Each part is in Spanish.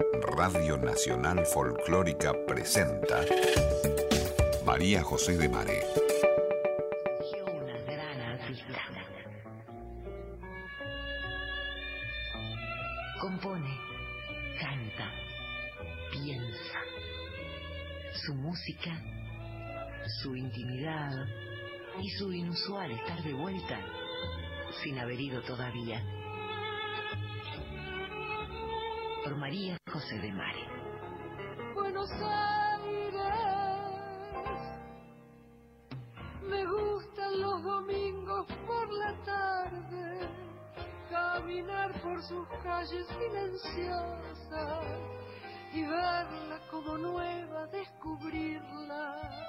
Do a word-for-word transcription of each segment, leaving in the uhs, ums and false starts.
Radio Nacional Folclórica presenta María José de Mare. Una gran artista. Compone, canta, piensa. Su música, su intimidad y su inusual estar de vuelta sin haber ido todavía. Por María José de Mare. Buenos Aires, me gustan los domingos por la tarde, caminar por sus calles silenciosas y verla como nueva, descubrirla,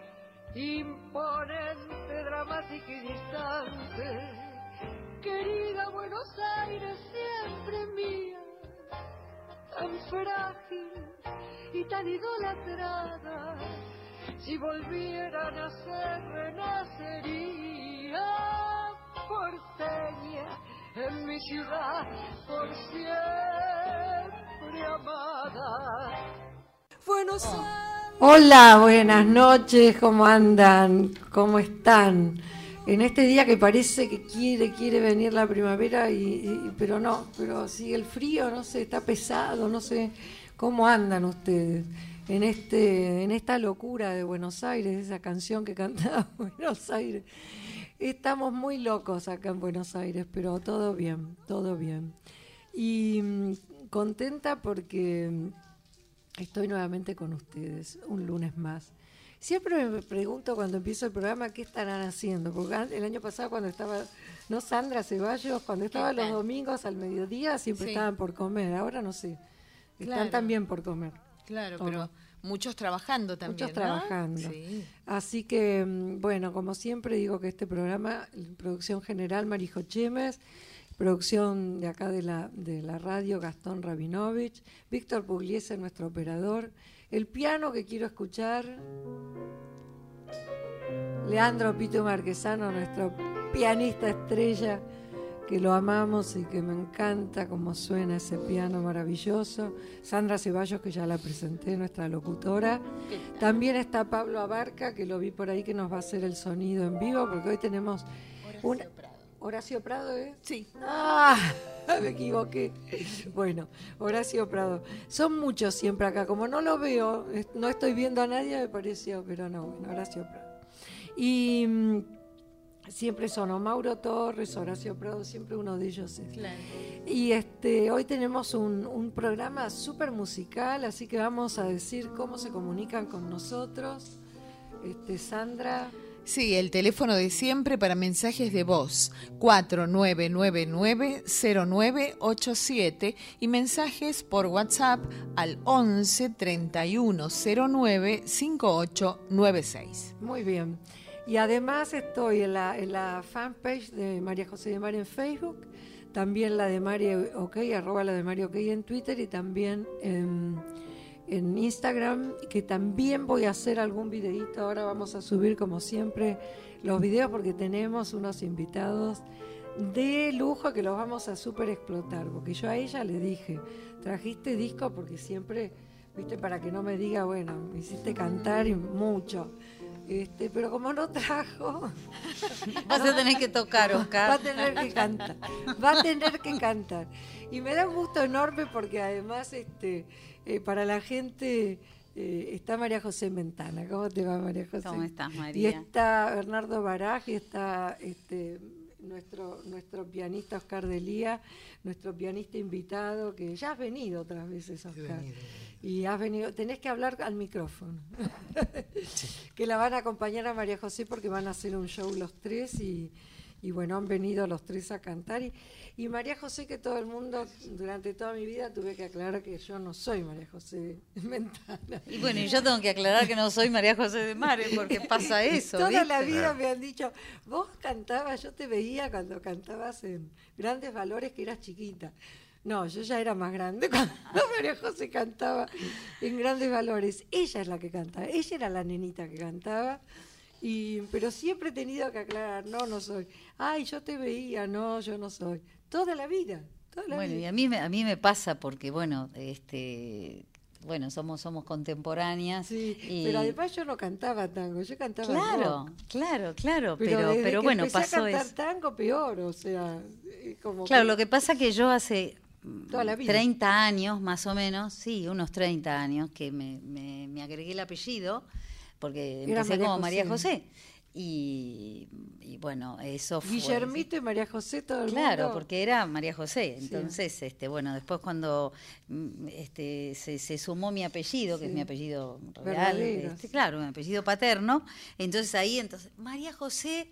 imponente, dramática y distante. Querida Buenos Aires, siempre mía, tan frágil y tan idolatrada, si volviera a nacer, renacería porteña en mi ciudad, por siempre amada. Buenos Aires. Hola, buenas noches, ¿cómo andan? ¿Cómo están? En este día que parece que quiere, quiere venir la primavera, y, y, pero no, pero sigue el frío, no sé, está pesado, no sé cómo andan ustedes en este, en esta locura de Buenos Aires, esa canción que cantaba Buenos Aires. Estamos muy locos acá en Buenos Aires, pero todo bien, todo bien. Y mmm, contenta porque estoy nuevamente con ustedes, un lunes más. Siempre me pregunto cuando empiezo el programa qué estarán haciendo, porque el año pasado cuando estaba, no Sandra Ceballos, cuando estaba los domingos al mediodía siempre sí. Estaban por comer, ahora no sé, están claro. También por comer. Claro, pero no? Muchos trabajando también, Muchos ¿no? trabajando. Sí. Así que, bueno, como siempre digo que este programa, producción general Marijo Chemes, producción de acá de la, de la radio Gastón Rabinovich, Víctor Pugliese, nuestro operador. El piano que quiero escuchar, Leandro Pito Marquesano, nuestro pianista estrella, que lo amamos y que me encanta cómo suena ese piano maravilloso. Sandra Ceballos, que ya la presenté, nuestra locutora. También está Pablo Abarca, que lo vi por ahí, que nos va a hacer el sonido en vivo, porque hoy tenemos una... Horacio Prado, ¿eh? Sí. Ah, me equivoqué. Bueno, Horacio Prado. Son muchos siempre acá. Como no lo veo, no estoy viendo a nadie, me pareció, pero no, bueno, Horacio Prado. Y mmm, siempre son o Mauro Torres, Horacio Prado, siempre uno de ellos es. Claro. Y este, hoy tenemos un, un programa súper musical, así que vamos a decir cómo se comunican con nosotros. Este, Sandra... Sí, el teléfono de siempre para mensajes de voz, cuatro nueve nueve nueve cero nueve ocho siete, y mensajes por WhatsApp al once treinta y uno cero nueve cincuenta y ocho noventa y seis. Muy bien. Y además estoy en la, en la fanpage de María José de Mare en Facebook, también la de Mari OK, arroba la de Mari OK en Twitter, y también en... en Instagram, que también voy a hacer algún videíto. Ahora vamos a subir como siempre los videos porque tenemos unos invitados de lujo que los vamos a súper explotar, porque yo a ella le dije, trajiste disco, porque siempre, viste, para que no me diga, bueno, me hiciste cantar y mucho, este, pero como no trajo, vas a tener que tocar, Oscar. Va a tener que cantar, va a tener que cantar. Y me da un gusto enorme porque además, este, eh, para la gente eh, está María José Mentana. ¿Cómo te va, María José? ¿Cómo estás, María? Y está Bernardo Baraj, y está este, nuestro nuestro pianista Oscar Delía, nuestro pianista invitado, que ya has venido otras veces, Oscar. Y has venido, tenés que hablar al micrófono. Sí. Que la van a acompañar a María José porque van a hacer un show los tres y... Y bueno, han venido los tres a cantar. Y, y María José, que todo el mundo, durante toda mi vida, tuve que aclarar que yo no soy María José Mentana. Y bueno, y yo tengo que aclarar que no soy María José de Mare, porque pasa eso. Toda ¿viste? la vida me han dicho, vos cantabas, yo te veía cuando cantabas en Grandes Valores, que eras chiquita. No, yo ya era más grande cuando María José cantaba en Grandes Valores. Ella es la que cantaba, ella era la nenita que cantaba. Y, pero siempre he tenido que aclarar, no, no soy. Ay, yo te veía, no, yo no soy. Toda la vida, Toda la Bueno, vida. y a mí, me- a mí me pasa porque, bueno, este, bueno, somos, somos contemporáneas. Sí, y- pero además yo no cantaba tango, yo cantaba Claro, rock. claro, claro, Pero, pero, desde pero que bueno, empecé a pasó cantar eso. tango peor, o sea, eh, como Claro, que lo que pasa que yo hace mm, Toda la vida. treinta años, más o menos, sí, unos treinta años, que me, me, me agregué el apellido, porque Era empecé María como María José. José. Y, y bueno, eso fue... Guillermito y María José, todo el Claro, mundo. porque era María José. Sí. Entonces, este, bueno, después cuando mm, este, se, se sumó mi apellido, que Sí. es mi apellido real, Verdadero, este, sí. claro, mi apellido paterno, entonces ahí, entonces, María José,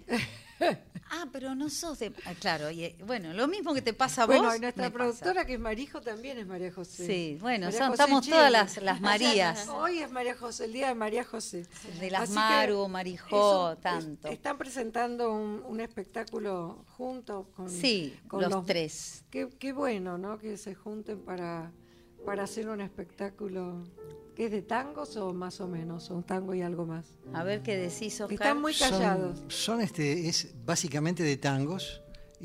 ah, pero no sos de... ah, claro, y, eh, bueno, lo mismo que te pasa a vos, Bueno, y nuestra me pasa. productora, que es Marijo, también es María José. Sí, bueno, María son- José estamos Chile. todas las, las O sea, Marías, hoy es María José, el día de María José. de las Así que Maru, Marijó, eso, tanto. es- están presentando un, un espectáculo juntos con, Sí, con los tres. Qué, qué bueno, ¿no? Que se junten para, para hacer un espectáculo que es de tangos o más o menos, o un tango y algo más. A ver qué decís, Oscar. Están muy callados. Son, son este, es básicamente de tangos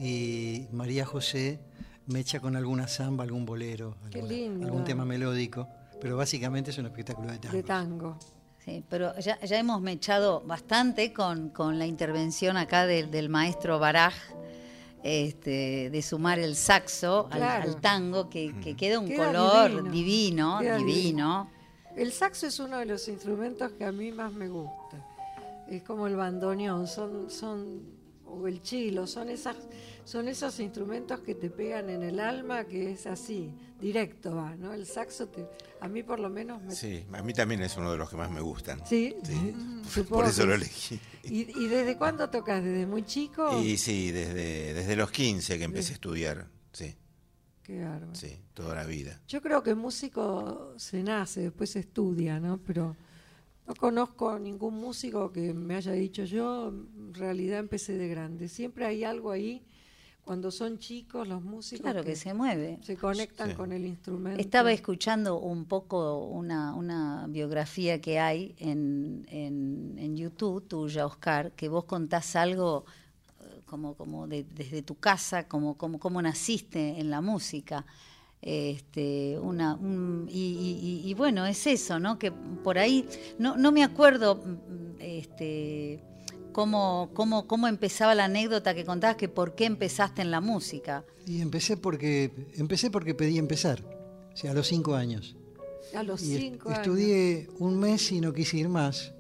y María José me echa con alguna samba, algún bolero, Qué alguna- lindo. algún tema melódico, pero básicamente es un espectáculo de tangos. De tango. Sí, pero ya, ya hemos mechado bastante con, con la intervención acá del, del maestro Baraj, este, de sumar el saxo al, Claro. al tango, que, que queda un Queda color divino. divino, Queda divino. El saxo es uno de los instrumentos que a mí más me gusta. Es como el bandoneón, son, son, o el chilo, son esas, son esos instrumentos que te pegan en el alma, que es así, directo va, ¿no? El saxo te, a mí por lo menos me. Sí, a mí también es uno de los que más me gustan. Sí, Sí, supongo por eso que lo sí. elegí. ¿Y, y desde cuándo tocas? ¿Desde muy chico? Y sí, desde, desde los quince que empecé a estudiar. Sí, Qué bárbaro. sí, toda la vida. Yo creo que músico se nace, después se estudia, ¿no? Pero no conozco ningún músico que me haya dicho yo, en realidad empecé de grande. Siempre hay algo ahí, cuando son chicos los músicos Claro que se mueve. se conectan Sí. con el instrumento. Estaba escuchando un poco una, una biografía que hay en, en, en YouTube tuya, Oscar, que vos contás algo eh, como, como de- desde tu casa, como, como, como naciste en la música. Este, una, un- y, y- y- y bueno, es eso, ¿no? Que por ahí, no, no me acuerdo mm, este, cómo, cómo, cómo empezaba la anécdota que contabas, que por qué empezaste en la música. Y empecé porque empecé porque pedí empezar, o sea, a los cinco años. A los Y est- cinco años. estudié un mes y no quise ir más.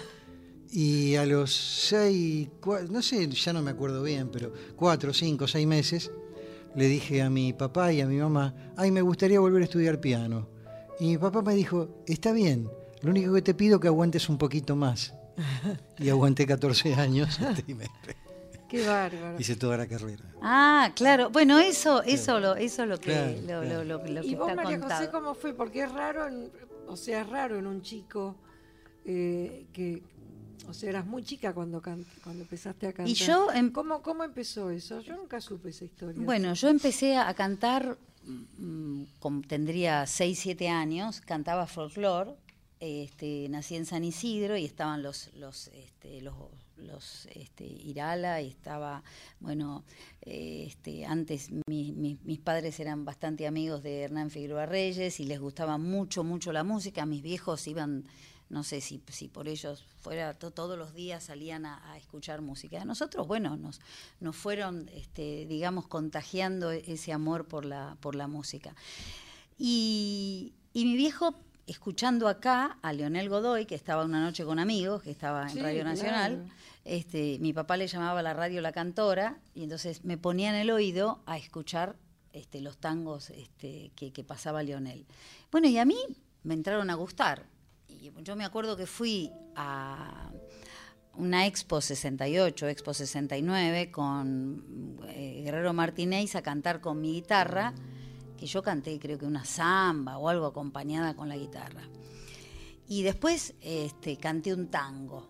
Y a los seis, cua- no sé, ya no me acuerdo bien, pero cuatro, cinco, seis meses, le dije a mi papá y a mi mamá, ay, me gustaría volver a estudiar piano. Y mi papá me dijo, está bien, lo único que te pido es que aguantes un poquito más. Y aguanté catorce años y me- Qué bárbaro. hice toda la carrera. Ah, claro. Bueno, eso, eso, lo, eso es lo que, Claro, lo, claro. lo- lo- lo que ¿Y vos, está María contado. José, cómo fue? Porque es raro, en- o sea, es raro en un chico eh, que, o sea, eras muy chica cuando can- cuando empezaste a cantar. Y yo em- ¿Cómo, ¿Cómo empezó eso? Yo nunca supe esa historia. Bueno, yo empecé a cantar, mm, como tendría seis, siete años, cantaba folclore, este, nací en San Isidro y estaban los, los, este, los, los este, Irala y estaba, bueno, eh, este, antes mi- mi- mis padres eran bastante amigos de Hernán Figueroa Reyes y les gustaba mucho, mucho la música. Mis viejos iban, no sé si, si por ellos fuera, to- todos los días salían a, a escuchar música. A nosotros, bueno, nos, nos fueron, este, digamos, contagiando ese amor por la, por la música. Y, y mi viejo, escuchando acá a Leonel Godoy, que estaba una noche con amigos, que estaba en Sí, Radio Nacional, claro. este, mi papá le llamaba a la radio La Cantora, y entonces me ponía en el oído a escuchar este, los tangos este, que, que pasaba Leonel. Bueno, y a mí me entraron a gustar. Y yo me acuerdo que fui a una Expo sesenta y ocho, Expo sesenta y nueve, con eh, Guerrero Martínez a cantar con mi guitarra, que yo canté creo que una samba o algo acompañada con la guitarra. Y después este, canté un tango.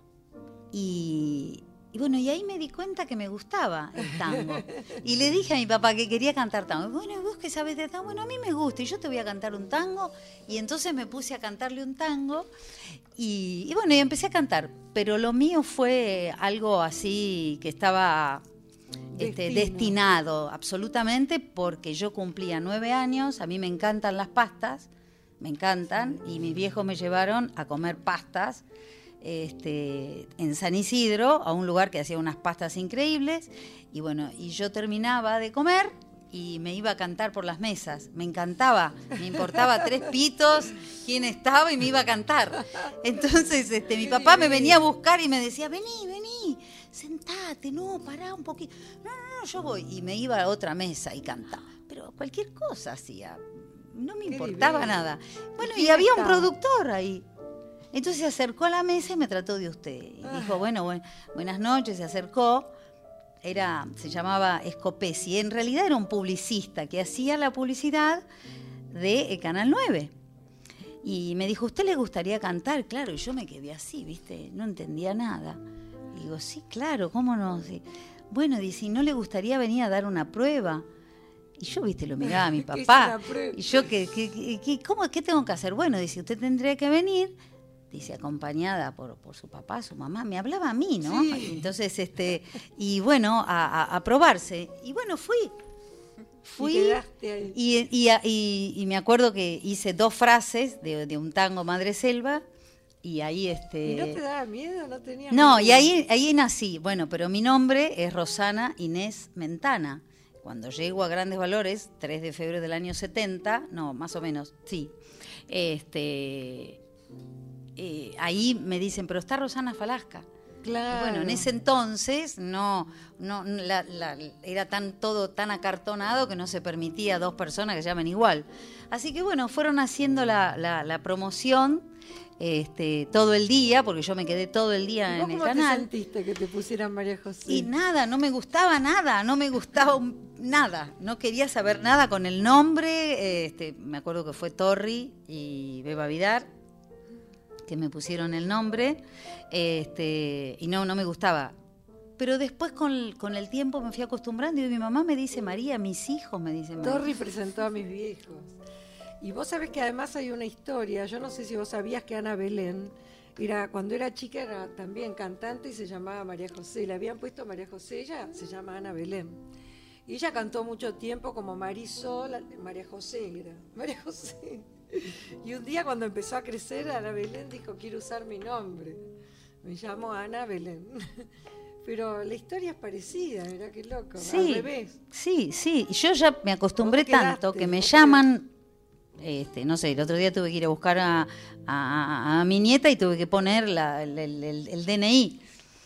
Y, y bueno, y ahí me di cuenta que me gustaba el tango. Y le dije a mi papá que quería cantar tango. Y bueno, ¿vos qué sabés de tango? Bueno, a mí me gusta y yo te voy a cantar un tango. Y entonces me puse a cantarle un tango. Y, y bueno, y empecé a cantar. Pero lo mío fue algo así que estaba este, Destino. destinado, absolutamente, porque yo cumplía nueve años, a mí me encantan las pastas, me encantan, y mis viejos me llevaron a comer pastas este, en San Isidro, a un lugar que hacía unas pastas increíbles, y bueno, y yo terminaba de comer y me iba a cantar por las mesas. Me encantaba, me importaba tres pitos quién estaba y me iba a cantar. Entonces este, mi papá me venía a buscar y me decía, vení, vení, sentate, no, pará un poquito. No, no, no, yo voy. Y me iba a otra mesa y cantaba. Pero cualquier cosa hacía, no me Qué importaba divino. nada. Bueno, ¿Y y quién había un estaba? productor ahí. Entonces se acercó a la mesa y me trató de usted. Y dijo, bueno, buen- buenas noches, se acercó. Era, se llamaba Scopesi, en realidad era un publicista que hacía la publicidad de eh, Canal nueve. Y me dijo, ¿usted le gustaría cantar? Claro, y yo me quedé así, ¿viste? No entendía nada. Y digo, sí, claro, ¿cómo no? Sí. Bueno, dice, ¿y no le gustaría venir a dar una prueba? Y yo, viste, lo miraba a mi ¿Qué es papá. una prueba? Y yo, ¿qué, qué, qué, qué- cómo, ¿qué tengo que hacer? Bueno, dice, usted tendría que venir, dice, acompañada por, por su papá, su mamá, me hablaba a mí, ¿no? Sí. Entonces, este, y bueno, a, a, a probarse. Y bueno, fui. Fui. Y quedaste ahí. Y, y, y- y me acuerdo que hice dos frases de, de un tango Madre Selva, y ahí este. ¿Y no te daba miedo? ¿No tenías No, miedo? y ahí, ahí nací. Bueno, pero mi nombre es Rosana Inés Mentana. Cuando llego a Grandes Valores, tres de febrero del año setenta, no, más o menos, sí. Este, eh, ahí me dicen, pero está Rosana Falasca. Claro. Y bueno, en ese entonces no, no la- la- era tan todo tan acartonado que no se permitía a dos personas que se llamen igual. Así que bueno, fueron haciendo la, la, la promoción este, todo el día, porque yo me quedé todo el día ¿Y vos en el cómo canal. te sentiste que te pusieran María José? Y nada, no me gustaba nada, no me gustaba un- nada, no quería saber nada con el nombre. Este, me acuerdo que fue Torri y Beba Vidar que me pusieron el nombre, este, y no, no me gustaba. Pero después con el, con el tiempo me fui acostumbrando y mi mamá me dice María, mis hijos me dicen María. Torri presentó a mis viejos. Y vos sabés que además hay una historia, yo no sé si vos sabías que Ana Belén, era, cuando era chica era también cantante y se llamaba María José, le habían puesto María José, ella se llama Ana Belén. Y ella cantó mucho tiempo como Marisol, María José era, María José. Y un día cuando empezó a crecer, Ana Belén dijo, quiero usar mi nombre. Me llamo Ana Belén. Pero la historia es parecida, mirá qué loco, Sí, al revés. sí, sí. Y yo ya me acostumbré Vos quedaste, tanto que me vos llaman, este, no sé, el otro día tuve que ir a buscar a, a- a mi nieta y tuve que poner la- el, el- el- el D N I.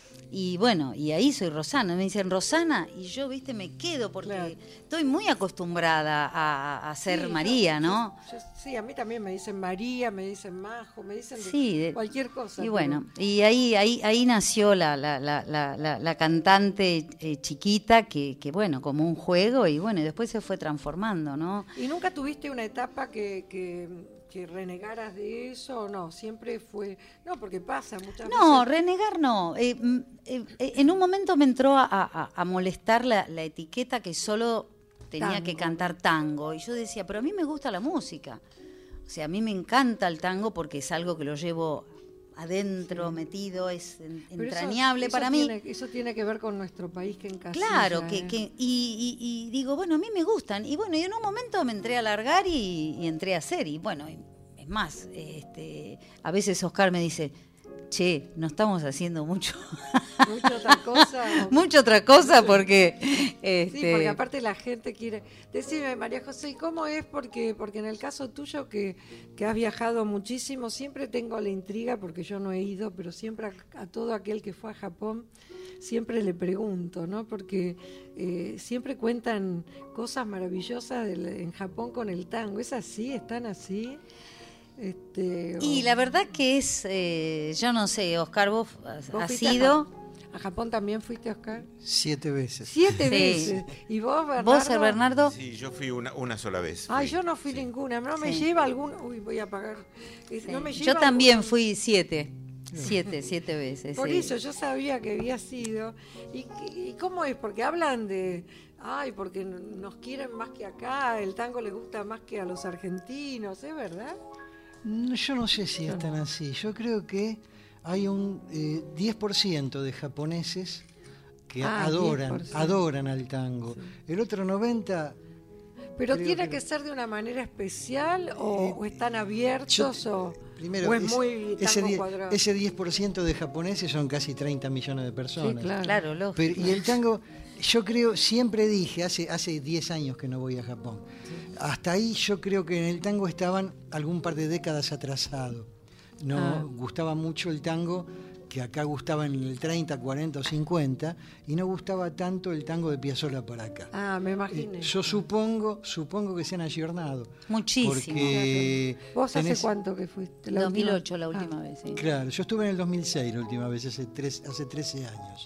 Y bueno, y ahí soy Rosana. Me dicen Rosana y yo, viste, me quedo porque Claro. estoy muy acostumbrada a, a ser Sí, María, yo- ¿no? yo- yo- sí, a mí también me dicen María, me dicen Majo, me dicen de Sí, de- cualquier cosa. Y pero- bueno, y ahí ahí ahí nació la la, la, la, la, la cantante eh, chiquita que, que, bueno, como un juego, y bueno, y después se fue transformando, ¿no? ¿Y nunca tuviste una etapa que, que, que renegaras de eso o no? Siempre fue... No, porque pasa muchas No, veces... renegar no. Eh, mm, eh, eh, en un momento me entró a, a- a molestar la, la etiqueta que solo tenía Tango. que cantar tango. Y yo decía, pero a mí me gusta la música. O sea, a mí me encanta el tango porque es algo que lo llevo adentro, metido, es en- Pero eso- entrañable eso para mí. tiene- eso tiene que ver con nuestro país que encasilla. Claro, que, ¿eh? que y, y- y digo, bueno, a mí me gustan. Y bueno, y en un momento me entré a largar y, y entré a hacer. Y bueno, y- es más, este, a veces Oscar me dice, che, no estamos haciendo mucho, Mucha otra cosa. o- mucha otra cosa porque... Sí, Este, porque aparte la gente quiere... Decime, María José, ¿y cómo es? Porque porque en el caso tuyo, que, que has viajado muchísimo, siempre tengo la intriga, porque yo no he ido, pero siempre a, a todo aquel que fue a Japón, siempre le pregunto, ¿no? Porque eh, siempre cuentan cosas maravillosas del- en Japón con el tango. ¿Es así? ¿Están así? Este, y o- la verdad que es, eh, yo no sé, Oscar, vos has, ¿Vos has fuiste a ido... Ja- ¿A Japón también fuiste, Oscar? Siete veces. Siete Sí. veces. ¿Y vos, Bernardo? ¿Vos, Bernardo? Sí, yo fui una, una sola vez. Ay, fui, yo no fui sí. ninguna. No me Sí. lleva algún... Uy, voy a pagar. Eh, Sí. No me Yo lleva también algún- fui siete, siete, siete veces. Por sí. eso yo sabía que había sido. ¿Y, y cómo es? Porque hablan de... Ay, porque nos quieren más que acá, el tango le gusta más que a los argentinos, ¿es verdad? No, yo no sé si es tan así. Yo creo que hay un eh, diez por ciento de japoneses que Ah, adoran, diez por ciento. adoran al tango. Sí. El otro noventa por ciento... ¿Pero creo tiene que- que ser de una manera especial o, Eh, o están abiertos yo- o, Primero, o es ese- muy ese, tango die- cuadrado? ese diez por ciento de japoneses son casi treinta millones de Sí, personas. claro. Claro, lógico. Pero, y el tango, yo creo, siempre dije, hace hace diez años que no voy a Japón, hasta ahí yo creo que en el tango estaban algún par de décadas atrasados. No Ah. gustaba mucho el tango, que acá gustaba en el treinta, cuarenta o cincuenta, y no gustaba tanto el tango de Piazzolla para acá. Ah, me Eh, imaginé. yo supongo, supongo que se han ayornado. Muchísimo. Porque ¿Vos hace tenés- cuánto que fuiste? La dos mil última- ocho la última Ah. vez, sí. Claro, yo estuve en el dos mil seis la última vez, hace, tres, hace trece años.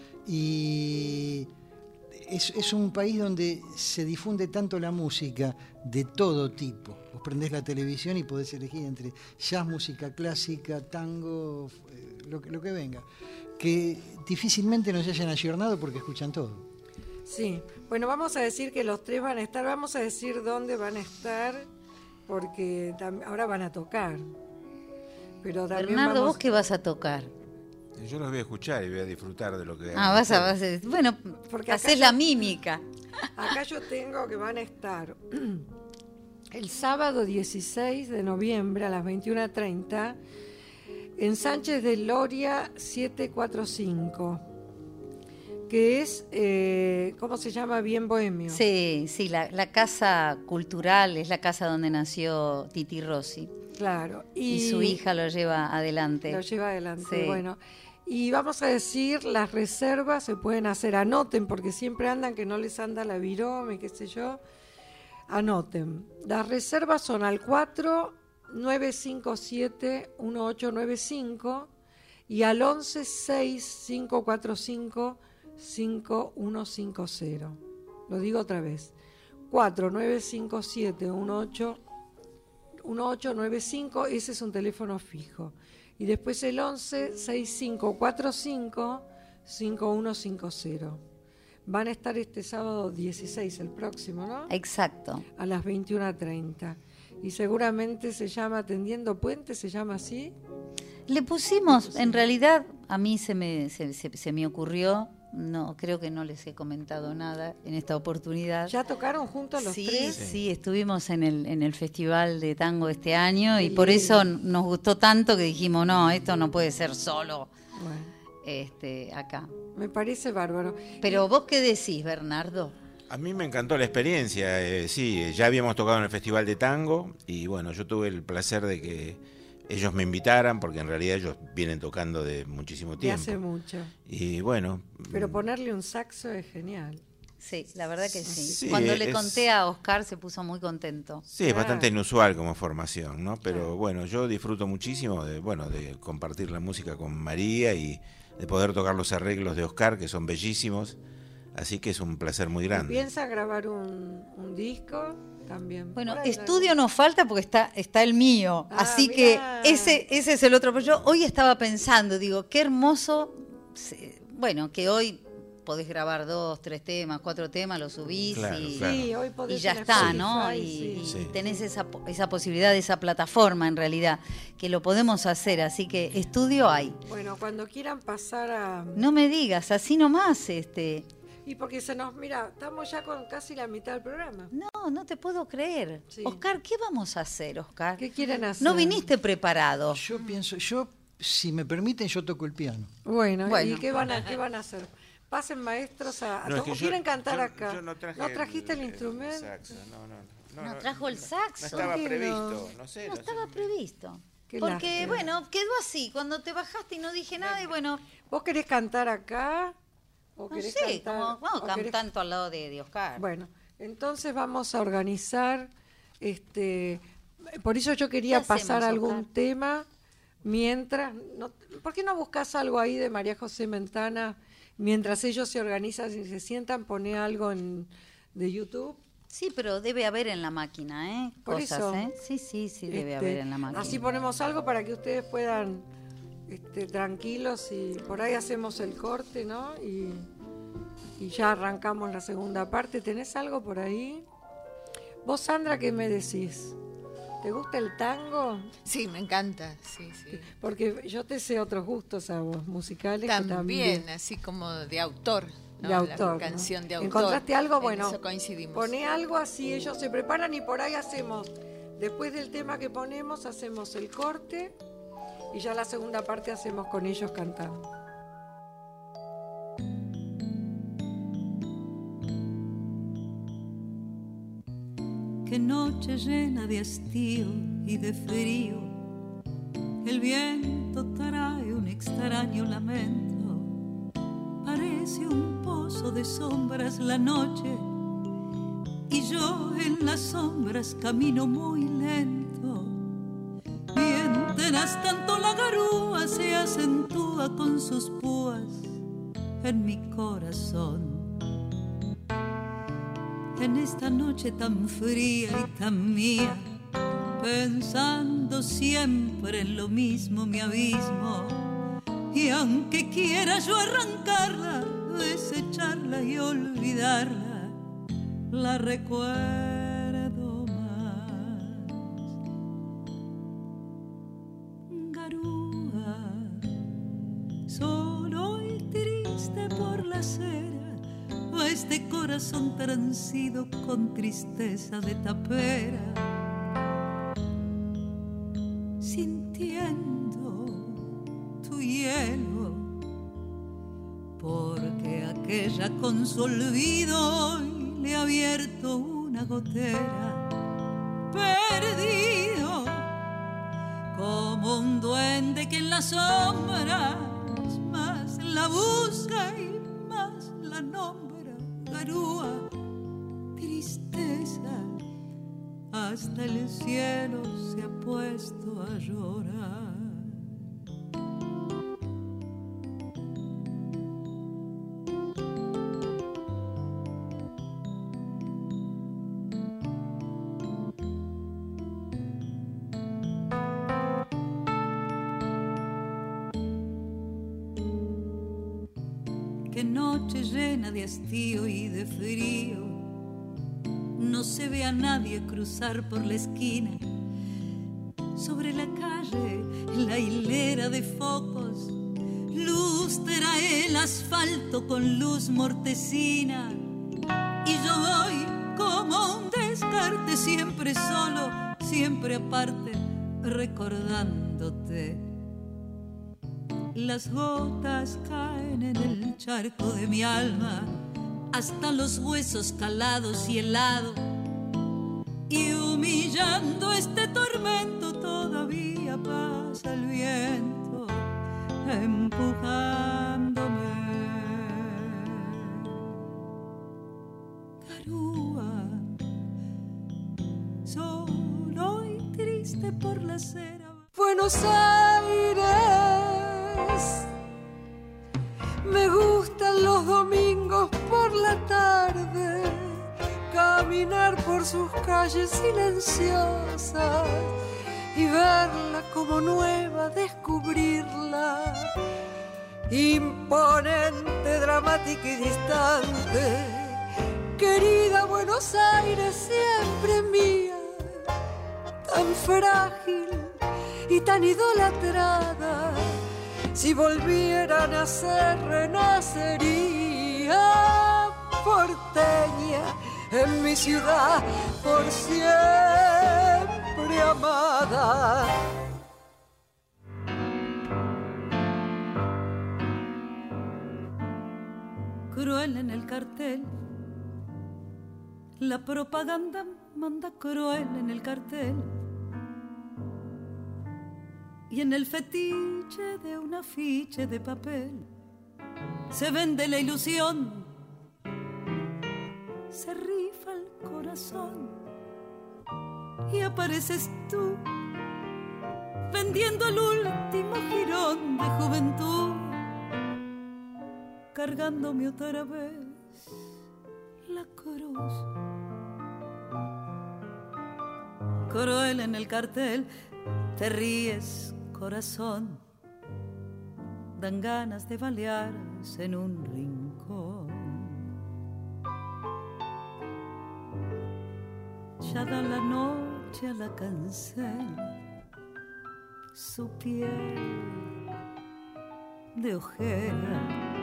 Y es, es un país donde se difunde tanto la música de todo tipo. Vos prendés la televisión y podés elegir entre jazz, música clásica, tango, eh, lo, que- lo que venga. Que difícilmente nos hayan ayornado porque escuchan todo. Sí, bueno, vamos a decir que los tres van a estar, vamos a decir dónde van a estar, porque tam- ahora van a tocar. Pero también Bernardo, vamos- ¿vos qué vas a tocar? Yo los voy a escuchar y voy a disfrutar de lo que Ah, hagan vas a... ustedes. Vas a- bueno, Porque acá haces yo- la mímica. Acá yo tengo que van a estar el sábado dieciséis de noviembre a las veintiuna treinta en Sánchez de Loria setecientos cuarenta y cinco, que es, eh, ¿cómo se llama? Bien Bohemio. Sí, sí, la, la casa cultural es la casa donde nació Titi Rossi. Claro. Y, su hija lo lleva adelante. Lo lleva adelante, Sí. bueno. Y vamos a decir, las reservas se pueden hacer, anoten, porque siempre andan que no les anda la virome, qué sé yo. Anoten. Las reservas son al cuatro nueve cinco siete uno ocho nueve cinco y al once seis cinco cuatro cinco cinco uno cinco cero. Lo digo otra vez. cuatro nueve cinco siete uno ocho nueve cinco, ese es un teléfono fijo. Y después el once sesenta y cinco cuarenta y cinco cincuenta y uno cincuenta. Van a estar este sábado dieciséis, el próximo, ¿no? Exacto. A las veintiuna treinta. Y seguramente se llama Tendiendo Puentes, ¿se llama así? Le pusimos, en realidad a mí se me, se, se- se me ocurrió, no creo que no les he comentado nada en esta oportunidad. ¿Ya tocaron juntos los sí, tres? sí, estuvimos en el, en el Festival de Tango este año y Qué por lindo. eso nos gustó tanto que dijimos, no, esto no puede ser solo Bueno, este, acá. me parece bárbaro. Pero vos qué decís, Bernardo. A mí me encantó la experiencia, eh, sí, ya habíamos tocado en el Festival de Tango y bueno, yo tuve el placer de que ellos me invitaran porque en realidad ellos vienen tocando de muchísimo De tiempo. hace mucho. Y bueno, Pero ponerle un saxo es genial. Sí, la verdad que sí. Sí, Cuando le es- conté a Oscar se puso muy contento. sí, es Claro. bastante inusual como formación, ¿no? Pero Claro. bueno, yo disfruto muchísimo de, bueno, de compartir la música con María y de poder tocar los arreglos de Oscar, que son bellísimos. Así que es un placer muy grande. ¿Piensa grabar un, un disco también? Bueno, Por ahí, estudio nos falta porque está, está el mío. Ah, Así mirá. que ese, ese es el otro. Pero yo hoy estaba pensando, digo, qué hermoso. se- Bueno, que hoy podés grabar dos, tres temas, cuatro temas, los subís Claro, y, claro. Sí, hoy y podés ya en está, Spotify, ¿no? Y, sí. y Sí. tenés esa, po- esa posibilidad, esa plataforma en realidad, que lo podemos hacer. Así que estudio hay. Bueno, cuando quieran pasar a... No me digas, así nomás, este. Y porque se nos... Mira, estamos ya con casi la mitad del programa. No, no te puedo creer. Sí. Oscar, ¿qué vamos a hacer, Oscar? ¿Qué quieren hacer? No viniste preparado. Yo pienso, yo, si me permiten, yo toco el piano. Bueno, Bueno. ¿y qué van, a, qué van a hacer? Pasen maestros a... a No, es to- que ¿o yo- quieren cantar yo- acá? yo no, traje trajiste el, el instrumento? saxo, no, no, no, No trajo el saxo. No estaba ¿Por qué previsto, no sé. No sé. estaba previsto. Qué Porque, lástima. bueno, quedó así. Cuando te bajaste y no dije nada, y bueno, ¿Vos querés cantar acá? ¿O no querés sé, cantar- como, vamos o querés- cantando al lado de, de Oscar. Bueno, entonces vamos a organizar, este, por eso yo quería ¿Qué hacemos, pasar algún Oscar? tema mientras, no, ¿por qué no buscas algo ahí de María José Mentana mientras ellos se organizan y se sientan, pone algo en, de YouTube? Sí, pero debe haber en la máquina, ¿eh? Por Cosas, eso. ¿eh? Sí, sí, sí, debe Este, haber en la máquina. Así ponemos algo para que ustedes puedan, este, tranquilos y por ahí hacemos el corte, ¿no? Y, y ya arrancamos la segunda parte. ¿Tenés algo por ahí? Vos, Sandra, ¿qué me decís? ¿Te gusta el tango? Sí, me encanta, sí, sí. Porque yo te sé otros gustos a vos, musicales. También, que también así como de autor. ¿no? De autor. La canción ¿no? de autor. ¿Encontraste algo? En Bueno, eso coincidimos. poné algo así, ellos se preparan y por ahí hacemos, después del tema que ponemos, hacemos el corte y ya la segunda parte hacemos con ellos cantando. Qué noche llena de hastío y de frío, el viento trae un extraño lamento, parece un pozo de sombras la noche, y yo en las sombras camino muy lento, mientras tanto la garúa se acentúa con sus púas en mi corazón. En esta noche tan fría y tan mía, pensando siempre en lo mismo mi abismo, y aunque quiera yo arrancarla, desecharla y olvidarla, la recuerdo más. Garúa, solo y triste por la acera, a este corazón transido con tristeza de tapera, sintiendo tu hielo, porque aquella con su olvido hoy le ha abierto una gotera, perdido como un duende que en las sombras más la busca y más la nombra. Garúa, tristeza, hasta el cielo se ha puesto a llorar. Qué noche llena de hastío y de frío, no se ve a nadie cruzar por la esquina. Sobre la calle, la hilera de focos lustra el asfalto con luz mortecina. Y yo voy como un descarte, siempre solo, siempre aparte, recordándote. Las gotas caen en el charco de mi alma, hasta los huesos calados y helados, y humillando este tormento todavía pasa el viento empujándome. Garúa, solo y triste por la acera. Buenos Aires, me gustan los domingos por la tarde, caminar por sus calles silenciosas y verla como nueva, descubrirla, imponente, dramática y distante. Querida Buenos Aires, siempre mía, tan frágil y tan idolatrada, si volviera a nacer, renacería porteña en mi ciudad, por siempre amada. Cruel en el cartel, la propaganda manda cruel en el cartel, y en el fetiche de un afiche de papel se vende la ilusión, se rifa el corazón y apareces tú vendiendo el último jirón de juventud, cargándome otra vez la cruz. Cruel en el cartel, te ríes, corazón, dan ganas de balearse en un rincón. Ya da la noche noche a la cancel, su piel de ojera,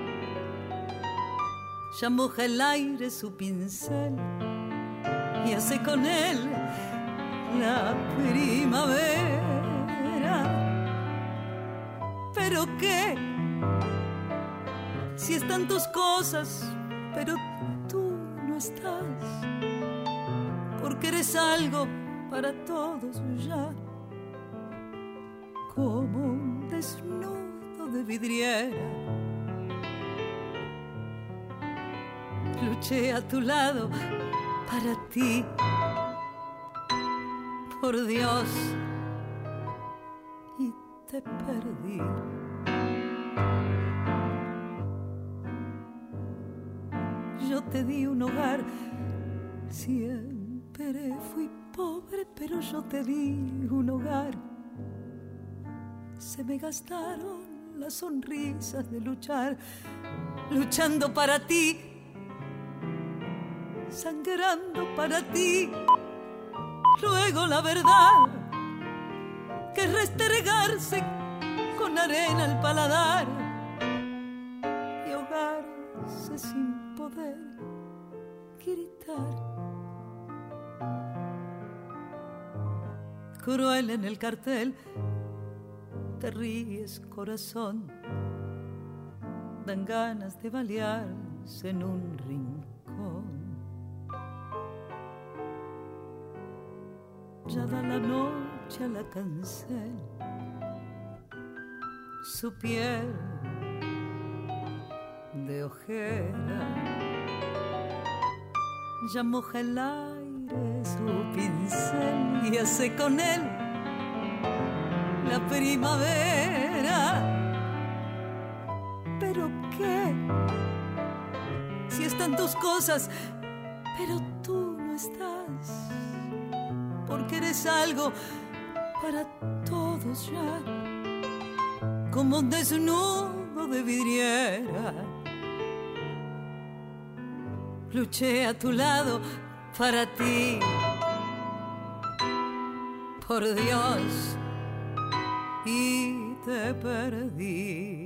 ya moja el aire su pincel y hace con él la primavera. ¿Pero qué? Si están tus cosas, pero tú no estás, porque eres algo para todos ya, como un desnudo de vidriera. Luché a tu lado para ti, por Dios, y te perdí. Yo te di un hogar, siempre fui pobre, pero yo te di un hogar. Se me gastaron las sonrisas de luchar, luchando para ti, sangrando para ti. Luego la verdad, que es restregarse con arena al paladar y ahogarse sin poder gritar. Cruel en el cartel, te ríes, corazón, dan ganas de balearse en un rincón. Ya da la noche a la cancel, su piel de ojera, ya moja el aire su pincel y hace con él la primavera. ¿Pero qué? Si están tus cosas, pero tú no estás, porque eres algo para todos ya, como un desnudo de vidriera. Luché a tu lado para ti, por Dios, y te perdí.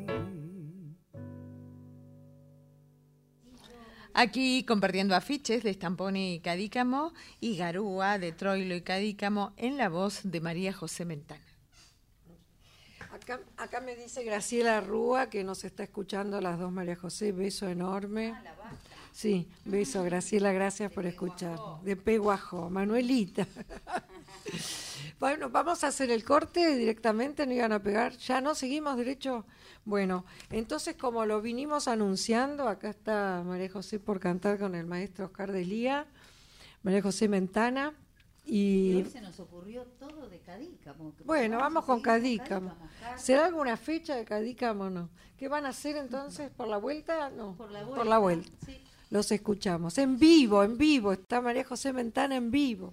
Aquí compartiendo afiches de Stamponi y Cadícamo y Garúa de Troilo y Cadícamo en la voz de María José Mentana. Acá, acá me dice Graciela Rúa que nos está escuchando las dos, María José, beso enorme. Sí, beso, Graciela, gracias por escuchar. De Peguajó, Manuelita. Bueno, vamos a hacer el corte directamente, no iban a pegar, ya no, seguimos derecho. Bueno, entonces como lo vinimos anunciando, acá está María José por cantar con el maestro Oscar de Lía, María José Mentana. Y, y hoy se nos ocurrió todo de Cadícamo. Bueno, vamos con Cadícamo. ¿Será alguna fecha de Cadícamo o no? ¿Qué van a hacer entonces? ¿Por la vuelta? No, por la vuelta. Por la vuelta. Sí. Los escuchamos. En vivo, en vivo. Está María José Mentana en vivo.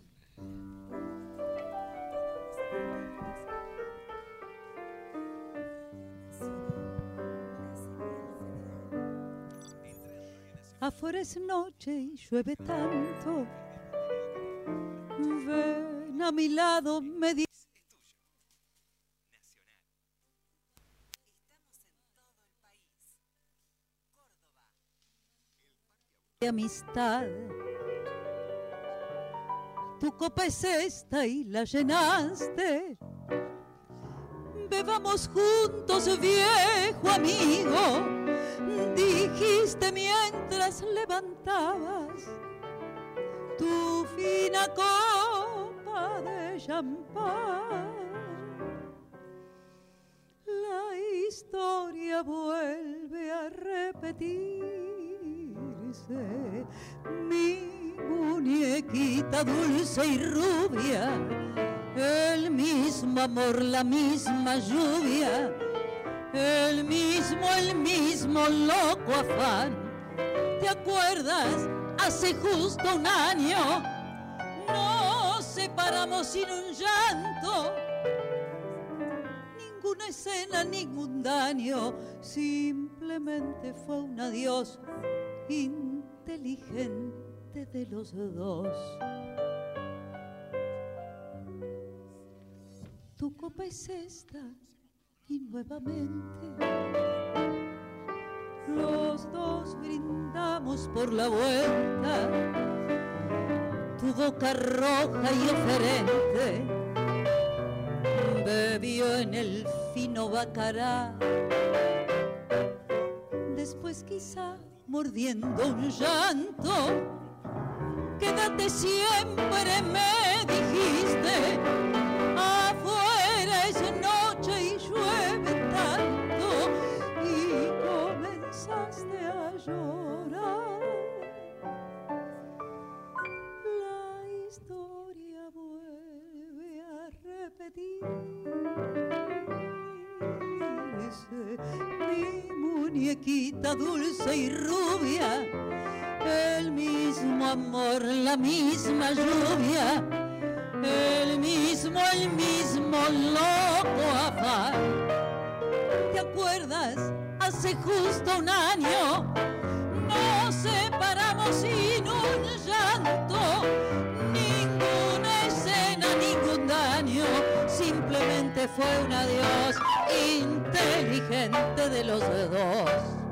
Afuera es noche y llueve tanto. Ven a mi lado, me dice. De amistad, tu copa es esta y la llenaste. Bebamos juntos, viejo amigo, dijiste mientras levantabas tu fina copa de champán. La historia vuelve a repetirse. Mi muñequita dulce y rubia, el mismo amor, la misma lluvia, el mismo, el mismo loco afán. ¿Te acuerdas? Hace justo un año nos separamos sin un llanto, ninguna escena, ningún daño, simplemente fue un adiós inteligente de los dos. copa es esta y nuevamente los dos brindamos por la vuelta. Tu boca roja y oferente bebió en el fino bacará. Después quizá mordiendo un llanto, quédate siempre, me dijiste. Afuera es noche y llueve tanto, y comenzaste a llorar. La historia vuelve a repetirse. Mi muñequita dulce y rubia, el mismo amor, la misma lluvia, el mismo, el mismo loco afán. ¿Te acuerdas? Hace justo un año nos separamos sin un llanto, ninguna escena, ningún daño, simplemente fue un adiós inteligente de los dos.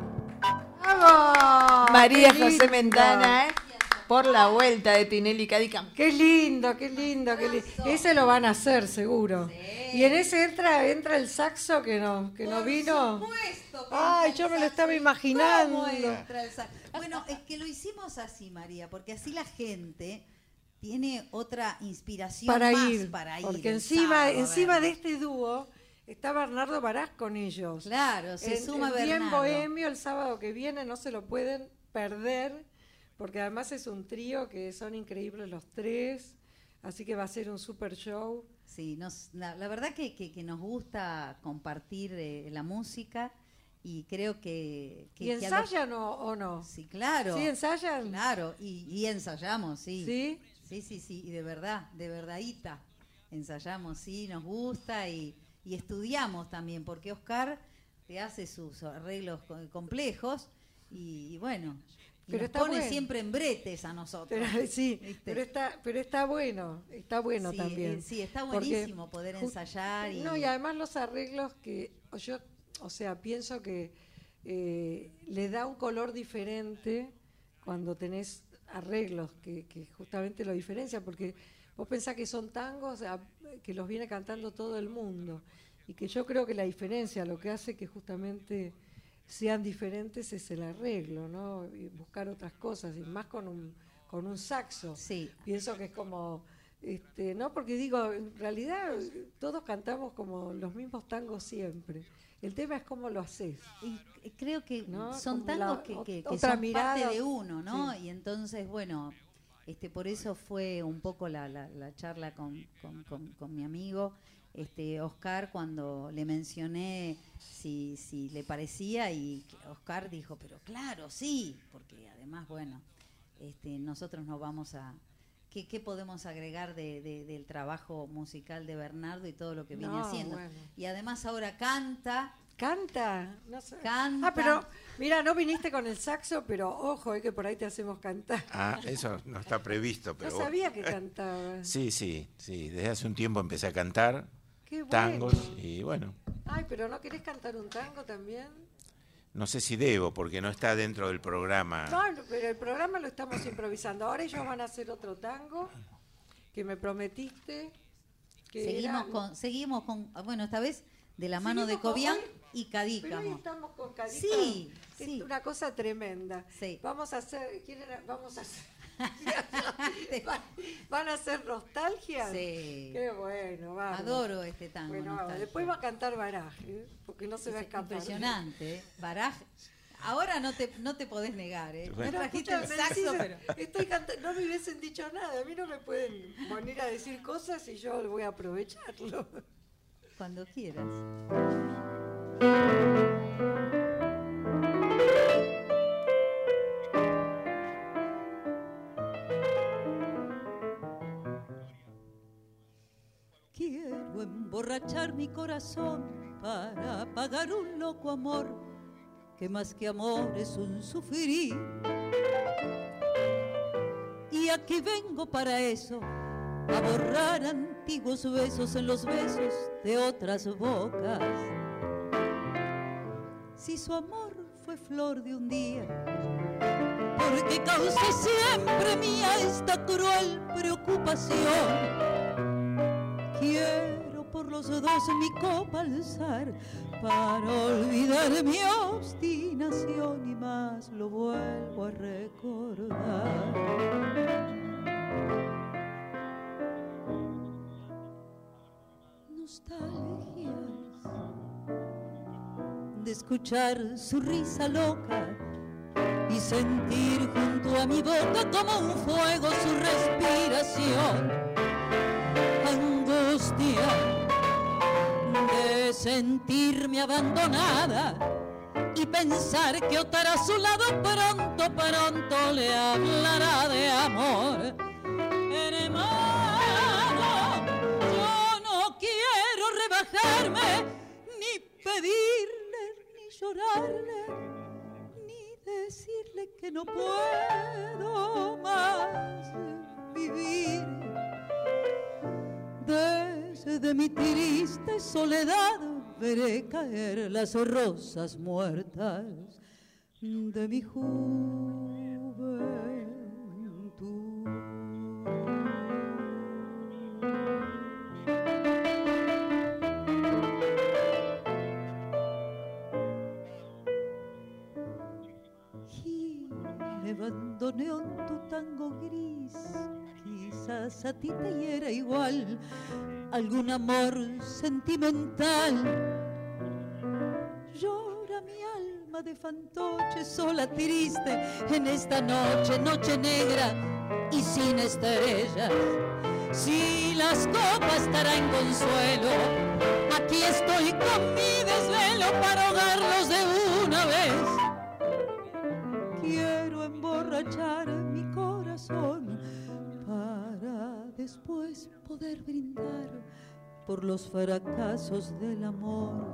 ¡Vamos! María ¡Qué José lindo! Mentana, ¿eh? Por la vuelta de Tinelli Cadicam. Qué lindo, qué lindo, qué lindo. Ese lo van a hacer seguro. Sí. Y en ese entra entra el saxo que no que no vino. Por supuesto. Ay, yo me lo estaba imaginando. ¿Cómo entra el saxo? Bueno, es que lo hicimos así, María, porque así la gente tiene otra inspiración para más ir, para ir. porque encima sábado, encima de este dúo está Bernardo Barás con ellos. Claro, se en, suma en Bernardo. Bien Bohemio el sábado que viene, no se lo pueden perder, porque además es un trío que son increíbles los tres, así que va a ser un super show. Sí, nos, la, la verdad que, que, que nos gusta compartir eh, la música y creo que... que ¿Y ensayan que algo... o no? Sí, claro. ¿Sí ensayan? Claro, y, y ensayamos, sí. ¿Sí? Sí, sí, sí, y de verdad, de verdadita. Ensayamos, sí, nos gusta y, y estudiamos también, porque Oscar te hace sus arreglos complejos y, y bueno... Y pero nos está pone bueno. siempre en bretes a nosotros. Pero, sí, pero está, pero está bueno, está bueno sí, también. Eh, sí, está buenísimo poder ensayar. Y... No, y además los arreglos que yo, o sea, pienso que eh, le da un color diferente cuando tenés arreglos que, que justamente lo diferencia, porque vos pensás que son tangos a, que los viene cantando todo el mundo, y que yo creo que la diferencia, lo que hace que justamente sean diferentes es el arreglo, ¿no? Y buscar otras cosas, y más con un con un saxo. Sí. Pienso que es como, este, ¿no? Porque digo, en realidad todos cantamos como los mismos tangos siempre. El tema es cómo lo haces. Y creo que ¿no? son Como tangos la, que, que, que otra son mirada. parte de uno, ¿no? Sí. Y entonces, bueno, este, por eso fue un poco la, la, la charla con, con, con, con mi amigo este Oscar, cuando le mencioné si, si le parecía, y Oscar dijo, pero claro, sí, porque además, bueno, este, nosotros nos vamos a... ¿Qué, qué podemos agregar de, de, del trabajo musical de Bernardo y todo lo que viene no, haciendo? Bueno. Y además ahora canta... Canta, no sé. Canta. Ah, pero mira, no viniste con el saxo, pero ojo, eh, que por ahí te hacemos cantar. Ah, eso no está previsto, pero... No sabía que cantaba. Sí, sí, sí. Desde hace un tiempo empecé a cantar Qué bueno. tangos y bueno. Ay, pero ¿no querés cantar un tango también? No sé si debo, porque no está dentro del programa. No, pero el programa lo estamos improvisando. Ahora ellos van a hacer otro tango que me prometiste. Que seguimos, era... con, seguimos con, bueno, esta vez de la mano seguimos de Cobian hoy, y Cadícamo. Pero hoy estamos con Cadícamo. Sí, es sí. una cosa tremenda. Sí. Vamos a hacer, ¿quién era? Vamos a hacer. ¿Van a hacer nostalgia? Sí. Qué bueno, vamos. Adoro este tango. Bueno, nostalgia. después va a cantar Baraje, ¿eh? Porque no se es va a escapar. impresionante, ¿eh? Baraje. Ahora no te, no te podés negar, ¿eh? Bueno. No trajiste el Escúchame, saxo, sí, pero... estoy canta- no me hubiesen dicho nada. A mí no me pueden venir a decir cosas y yo voy a aprovecharlo. Cuando quieras. Quiero emborrachar mi corazón para pagar un loco amor que más que amor es un sufrir. Y aquí vengo para eso, a borrar antiguos besos en los besos de otras bocas. Si su amor fue flor de un día, porque causé siempre mía esta cruel preocupación. Quiero por los dos mi copa alzar para olvidar mi obstinación y más lo vuelvo a recordar. Nostalgias de escuchar su risa loca y sentir junto a mi boca como un fuego su respiración. Angustia de sentirme abandonada y pensar que otra a su lado pronto, pronto le hablará de amor. Hermano, yo no quiero rebajarme, ni pedirle, ni llorarle, decirle que no puedo más vivir. Desde mi triste soledad veré caer las rosas muertas de mi juventud. Me abandoné en tu tango gris, quizás a ti te hiera igual algún amor sentimental. Llora mi alma de fantoche sola triste en esta noche, noche negra y sin estrellas. Si las copas traen consuelo, aquí estoy con mi desvelo para ahogarlos de una vez. Quiero emborrachar mi corazón para después poder brindar por los fracasos del amor.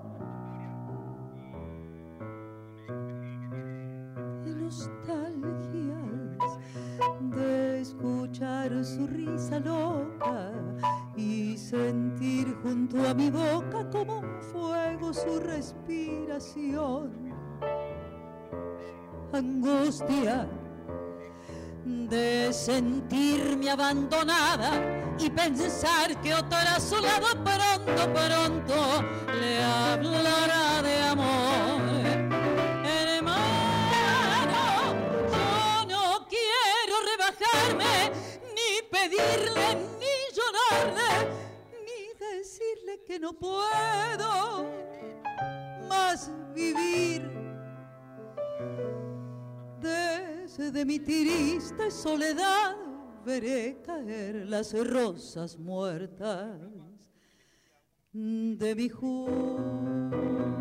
De nostalgias de escuchar su risa loca y sentir junto a mi boca como un fuego su respiración. Angustia de sentirme abandonada y pensar que otra a su lado pronto, pronto le hablará de amor. Hermano, yo no quiero rebajarme, ni pedirle, ni llorarle, ni decirle que no puedo más vivir. Desde mi triste soledad veré caer las rosas muertas de mi juventud.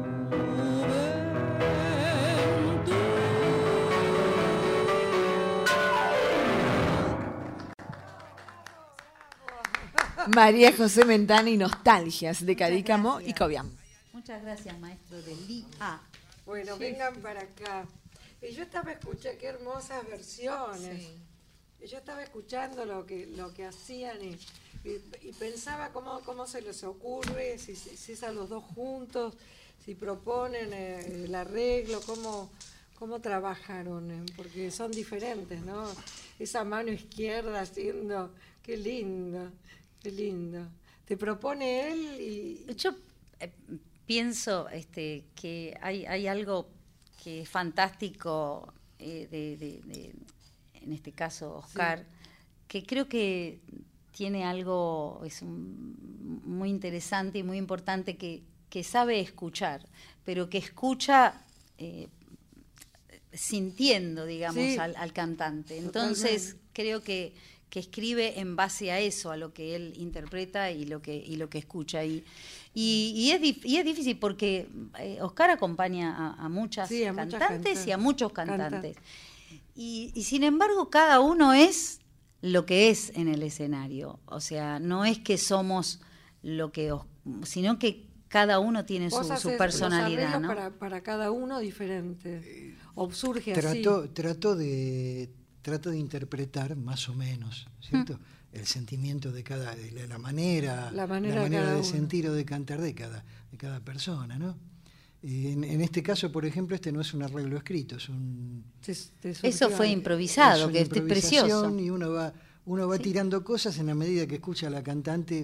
María José Mentana y Nostalgias de Cadícamo y Cobiam. Muchas gracias, maestro de L I A. Bueno, sí. Vengan para acá. Y yo estaba escuchando, qué hermosas versiones. Sí. Y yo estaba escuchando lo que lo que hacían y, y, y pensaba cómo, cómo se les ocurre, si, si es a los dos juntos, si proponen eh, el arreglo, cómo, cómo trabajaron, eh, porque son diferentes, ¿no? Esa mano izquierda haciendo, qué lindo, qué lindo. Te propone él y... Yo eh, pienso este, que hay, hay algo que es fantástico eh, de, de, de, en este caso, Oscar, sí. que creo que tiene algo es un, muy interesante y muy importante, que, que sabe escuchar, pero que escucha eh, sintiendo, digamos, sí. al, al cantante. Entonces, totalmente. Creo que, que escribe en base a eso, a lo que él interpreta y lo que, y lo que escucha. Y, y, y, es, y es difícil porque eh, Oscar acompaña a, a muchas sí, a cantantes mucha y a muchos cantantes. Canta. Y, y sin embargo, cada uno es lo que es en el escenario. O sea, no es que somos lo que... sino que cada uno tiene su, su personalidad, ¿no? Para, para cada uno diferente. O surge trató, así. Trató de, trató de interpretar más o menos, ¿cierto? Mm. el sentimiento de cada, de la, la manera, La manera la de manera cada de uno. sentir o de cantar de cada, de cada persona, ¿no? Y en, en este caso, por ejemplo, este no es un arreglo escrito, es un... Te- te Eso surgió fue ahí. improvisado, una que es precioso. improvisación y uno va, uno va Sí. tirando cosas en la medida que escucha a la cantante.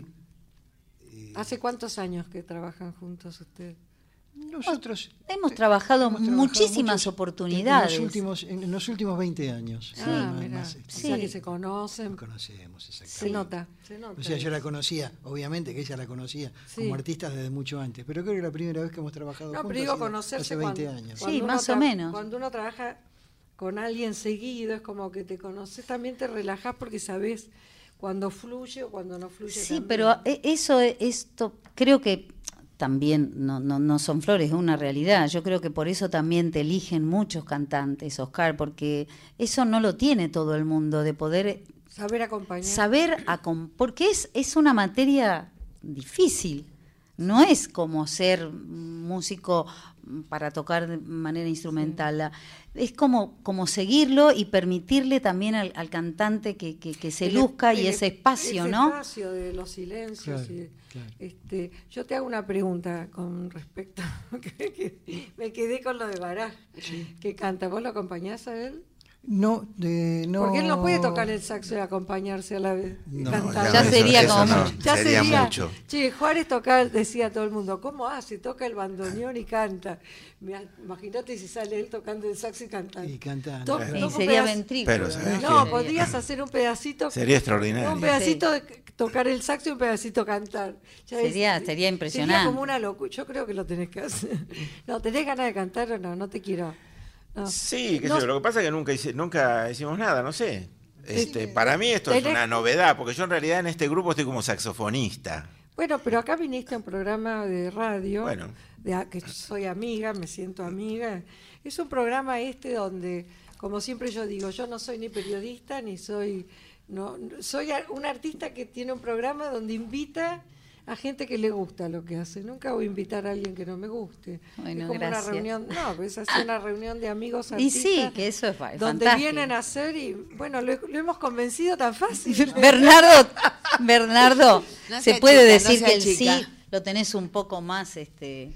¿Hace cuántos años que trabajan juntos ustedes? Nosotros Hemos trabajado hemos trabajado muchísimas muchos- oportunidades. En los últimos, en los últimos veinte años. Ah, más- mira. más, O este, sea que se conocen. nos conocemos, exactamente. Se nota, se nota. O sea, yo la conocía, obviamente que ella la conocía Sí. como artista desde mucho antes, pero creo que la primera vez que hemos trabajado No, juntos pero digo ha sido conocerse hace veinte cuando, años. cuando Sí, uno más o tra- menos. Cuando uno trabaja con alguien seguido, es como que te conoces, también te relajás porque sabés cuando fluye o cuando no fluye. Sí, también. pero e- eso, esto, creo que también no, no, no son flores, es una realidad. Yo creo que por eso también te eligen muchos cantantes, Oscar, porque eso no lo tiene todo el mundo, de poder Saber acompañar. saber, acom- porque es, es una materia difícil. No es como ser músico para tocar de manera instrumental. La- Es como, como seguirlo y permitirle también al, al cantante que, que, que se El- luzca y el- ese espacio, ese ¿no? espacio de los silencios. Claro, y- claro. este, yo te hago una pregunta con respecto. que, que me quedé con lo de Bará, que canta. ¿Vos lo acompañás a él? No, de, no. Porque él no puede tocar el saxo y acompañarse a la vez. No, cantar. Ya eso- sería eso como no, mucho. Ya sería, sería, mucho. Che, Juárez toca, decía todo el mundo, ¿cómo hace? Toca el bandoneón y canta. Me- Imagínate si sale él tocando el saxo y cantando. Y cantando. To- claro. Y toca un sería pedazo- ventrículo. Pero, ¿sabés No, qué? podrías hacer un pedacito. Sería extraordinario. Un pedacito de tocar el saxo y un pedacito cantar. Ya Sería- ves, sería impresionante. Sería como una locura. Yo creo que lo tenés que hacer. No, ¿tenés ganas de cantar o no? No te quiero. No. Sí, qué sé No. yo, lo que pasa es que nunca, hice- nunca hicimos nada, no sé. Este, para mí esto es Tenés- una novedad, porque yo en realidad en este grupo estoy como saxofonista. Bueno, pero acá viniste a un programa de radio, Bueno. de a- que soy amiga, me siento amiga. Es un programa este donde, como siempre yo digo, yo no soy ni periodista, ni soy... no no- soy a- un artista que tiene un programa donde invita a gente que le gusta lo que hace. Nunca voy a invitar a alguien que no me guste. Bueno, es como gracias. una reunión, no, pues es así una reunión de amigos Y artistas. sí, que eso es fa- donde fantástico. vienen a hacer y, bueno, lo, lo hemos convencido tan fácil. Bernardo, Bernardo, No se sea puede chica, decir no que sea el chica. sí lo tenés un poco más, este,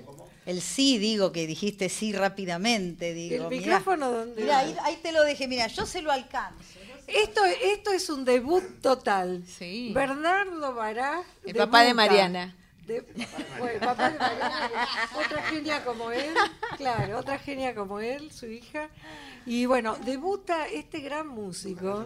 el sí, digo, que dijiste sí rápidamente, digo. El mirá. micrófono donde... Mirá, ahí, ahí te lo dejé, mira, yo se lo alcanzo. Esto, esto es un debut total. Sí. Bernardo Bará. El papá de debuta. Mariana. De- bueno, papá de Mariana, otra genia como él, claro, otra genia como él, su hija. Y bueno, debuta este gran músico.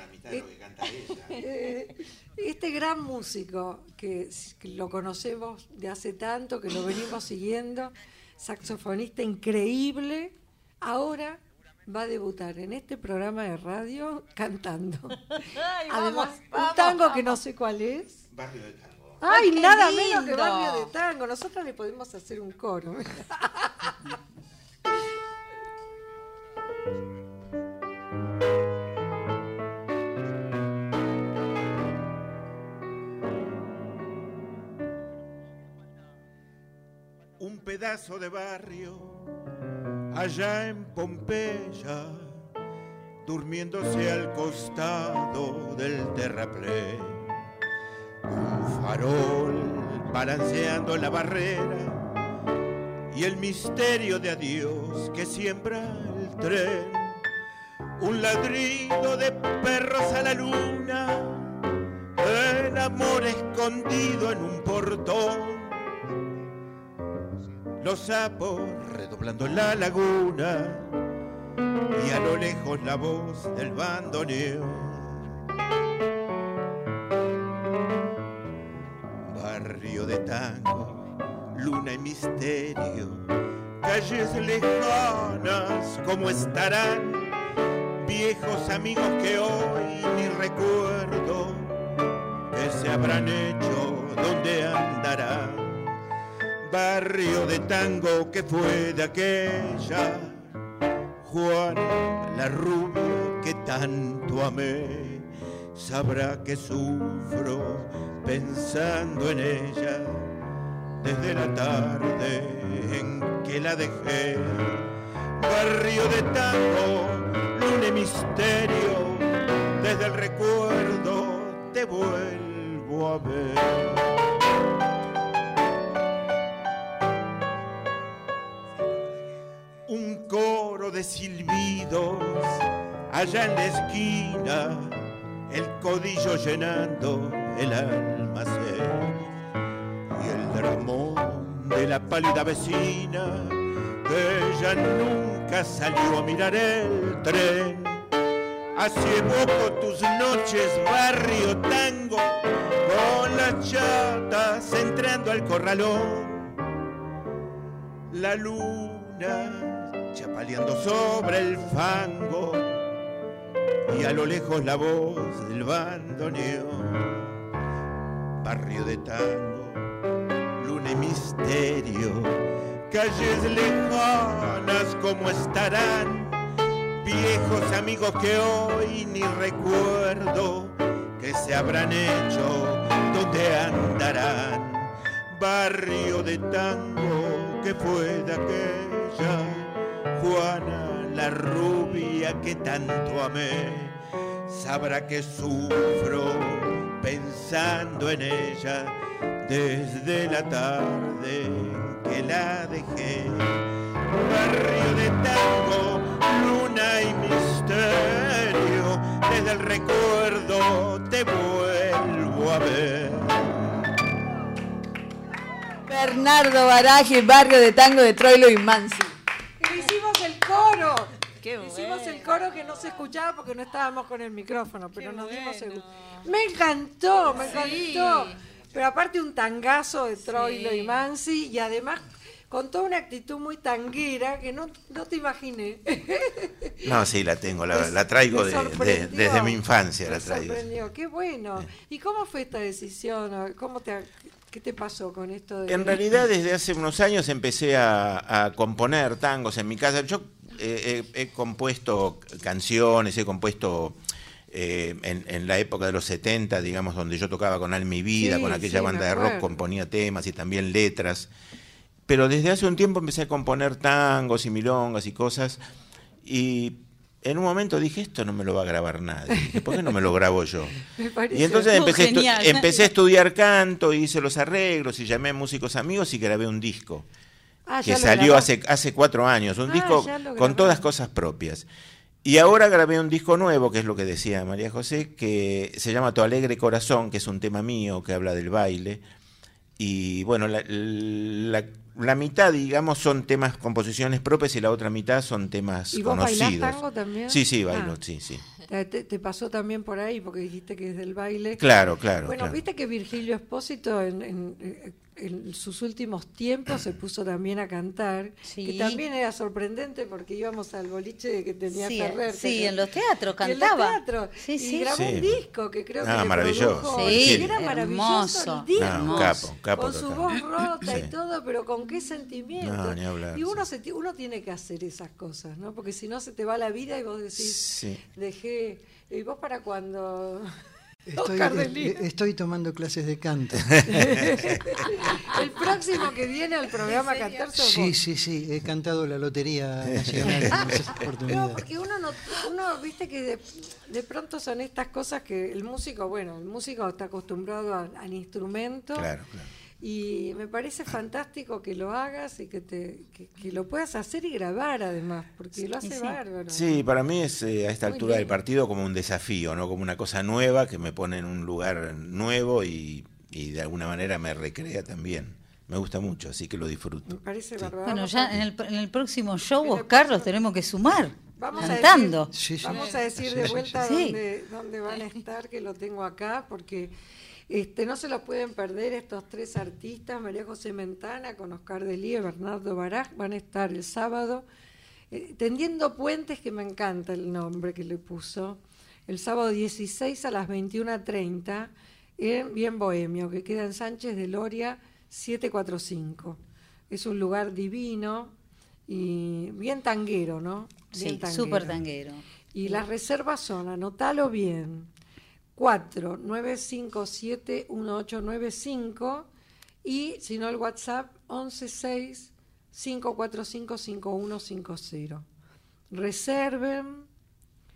Eh, Este gran músico que, que lo conocemos de hace tanto, que lo venimos siguiendo, saxofonista increíble, ahora va a debutar en este programa de radio cantando. Además, un tango que no sé cuál es. Barrio de Tango. Ay, Ay, qué nada menos que lindo. Barrio de Tango. Nosotros le podemos hacer un coro. Un pedazo de barrio allá en Pompeya, durmiéndose al costado del terraplén. Un farol balanceando la barrera y el misterio de adiós que siembra el tren. Un ladrido de perros a la luna, el amor escondido en un portón. Los sapos redoblando en la laguna y a lo lejos la voz del bandoneón. Barrio de tango, luna y misterio, calles lejanas, ¿cómo estarán? Viejos amigos que hoy ni recuerdo, que se habrán hecho, ¿dónde andarán? Barrio de tango que fue de aquella Juana, la rubia que tanto amé, sabrá que sufro pensando en ella desde la tarde en que la dejé. Barrio de tango, luna y misterio, desde el recuerdo te vuelvo a ver. Un coro de silbidos allá en la esquina, el codillo llenando el almacén y el dramón de la pálida vecina que ella nunca salió a mirar el tren. Así evoco tus noches, barrio tango, con las chatas entrando al corralón. La luna chapaleando sobre el fango y a lo lejos la voz del bandoneón. Barrio de tango, luna y misterio, calles lejanas como estarán, viejos amigos que hoy ni recuerdo, que se habrán hecho, dónde andarán. Barrio de tango que fue de aquella Juana, la rubia que tanto amé, sabrá que sufro pensando en ella desde la tarde que la dejé. Barrio de tango, luna y misterio, desde el recuerdo te vuelvo a ver. Bernardo Baraje, Barrio de Tango de Troilo y Mansi. Y hicimos el coro. Qué bueno. Hicimos el coro que no se escuchaba porque no estábamos con el micrófono, pero Qué nos dimos el... bueno. Me encantó, me Sí. encantó. Pero aparte un tangazo de Troilo Sí. y Mansi y además con toda una actitud muy tanguera que no, no te imaginé. No, sí, la tengo, la, la traigo Me de- de- sorprendió, desde mi infancia, me la traigo. sorprendió, qué bueno. ¿Y cómo fue esta decisión? ¿Cómo te, ¿Qué te pasó con esto? De... En realidad, desde hace unos años empecé a, a componer tangos en mi casa. Yo eh, he, he compuesto canciones, he compuesto eh, en, en la época de los setenta, digamos, donde yo tocaba con Alma y Vida, Sí, con aquella sí, banda me de rock, acuerdo. componía temas y también letras. Pero desde hace un tiempo empecé a componer tangos y milongas y cosas. Y en un momento dije, esto no me lo va a grabar nadie. Dije, ¿por qué no me lo grabo yo? Me parece- Y entonces Oh, empecé, a estu- genial. empecé a estudiar canto, hice los arreglos y llamé a músicos amigos y grabé un disco. Ah, que ya lo salió grabaste. hace, hace cuatro años, un Ah, disco ya lo con grabaste. todas cosas propias. Y ahora grabé un disco nuevo, que es lo que decía María José, que se llama Tu Alegre Corazón, que es un tema mío que habla del baile. Y bueno, la, la, la mitad, digamos, son temas, composiciones propias y la otra mitad son temas ¿Y vos conocidos. bailás tango también? Sí, sí, bailo, Ah. sí, sí. Te, te- te pasó también por ahí porque dijiste que es del baile. Claro, claro, Bueno, claro. viste que Virgilio Espósito en, en- en sus últimos tiempos se puso también a cantar, Sí. que también era sorprendente porque íbamos al boliche que tenía Sí, Ferrer. sí, que- en los teatros y en los cantaba. teatros. Sí, y sí. grabó Sí. un disco que creo Ah, que le maravilloso. produjo. Sí, Y era maravilloso hermoso. el disco. No, un hermoso. capo, un capo Con su total. voz rota Sí. y todo, pero con qué sentimiento. No, ni hablar, y uno, sí. se ti- uno tiene que hacer esas cosas, ¿no? Porque si no se te va la vida y vos decís, Sí. dejé... ¿Y vos para cuando Estoy, Oscar de Lía? eh, estoy tomando clases de canto. El próximo que viene al programa a cantar sos Sí, vos. sí, sí, he cantado la Lotería Nacional en muchas No, oportunidades. porque uno no, uno viste que de, de pronto son estas cosas que el músico, bueno, el músico está acostumbrado a- al instrumento. Claro, claro. Y me parece fantástico que lo hagas y que te que, que lo puedas hacer y grabar además, porque lo hace sí. bárbaro. Sí, para mí es eh, a esta Muy altura del bien. partido como un desafío, ¿no? Como una cosa nueva que me pone en un lugar nuevo y, y de alguna manera me recrea también. Me gusta mucho, así que lo Me disfruto. parece bárbaro. Bueno, Vamos ya a- en el, en el próximo show, En el Oscar, próximo- los tenemos que sumar. Vamos a cantando. Sí, sí. Vamos a decir Sí, de sí, vuelta sí. dónde, dónde van a estar, que lo tengo acá, porque este, no se los pueden perder estos tres artistas, María José Mentana, con Oscar de Lía y Bernardo Baraj, van a estar el sábado, eh, tendiendo puentes, que me encanta el nombre que le puso, el sábado dieciséis a las veintiuna treinta, en Bien Bohemio, que queda en Sánchez de Loria setecientos cuarenta y cinco. Es un lugar divino y bien tanguero, ¿no? Bien Sí, tanguero. súper tanguero. Y las reservas son, anotalo bien, cuatro nueve cinco siete uno ocho nueve cinco y si no el WhatsApp once seis cinco cuatro cinco cinco uno cinco cero. Reserven